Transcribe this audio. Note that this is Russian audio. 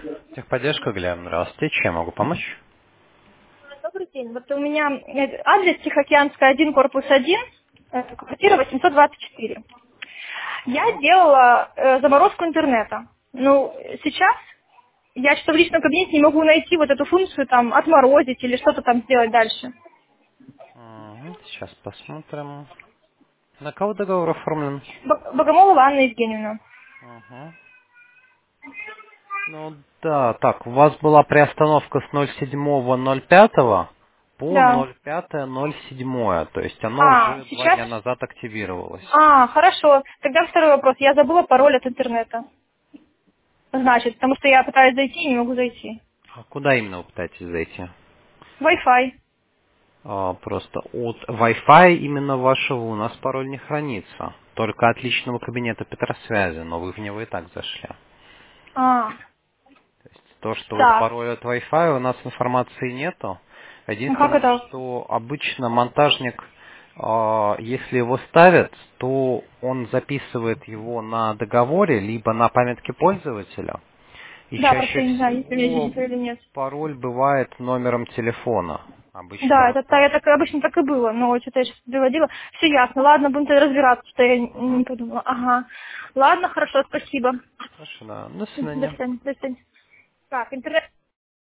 Техподдержка, Глеб, здравствуйте. Чем могу помочь? Добрый день. Вот у меня адрес Тихоокеанская 1, корпус 1, квартира 824. Я Мгм. делала заморозку интернета. Ну, сейчас я что-то в личном кабинете не могу найти вот эту функцию там отморозить или что-то там сделать дальше. Сейчас посмотрим. На кого договор оформлен? Богомолова Анна Евгеньевна. Мгм. Ну да, так, у вас была приостановка с 07.05 по Да. 05.07, то есть оно А, уже 2 дня сейчас? назад активировалось. А, хорошо. Тогда второй вопрос. Я забыла пароль от интернета. Значит, потому что я пытаюсь зайти и не могу зайти. А куда именно вы пытаетесь зайти? Wi-Fi. Просто от Wi-Fi именно вашего у нас пароль не хранится. Только от личного кабинета Петросвязи, но вы в него и так зашли. А, То, что вот так. пароль от Wi-Fi у нас информации нету. Ну как Единственное, это? что обычно монтажник, если его ставят, то он записывает его на договоре, либо на памятке пользователя. И Да, просто чаще я не знаю, есть у меня всего видео или нет. пароль бывает номером телефона. Да, Обычно это так. я так обычно так и было, но что-то я сейчас переводила. Все ясно. Ладно, будем тогда разбираться, что я не подумала. Ага. Ладно, хорошо, спасибо. Хорошо, да. До До свидания. свидания. До свидания. Так, интернет.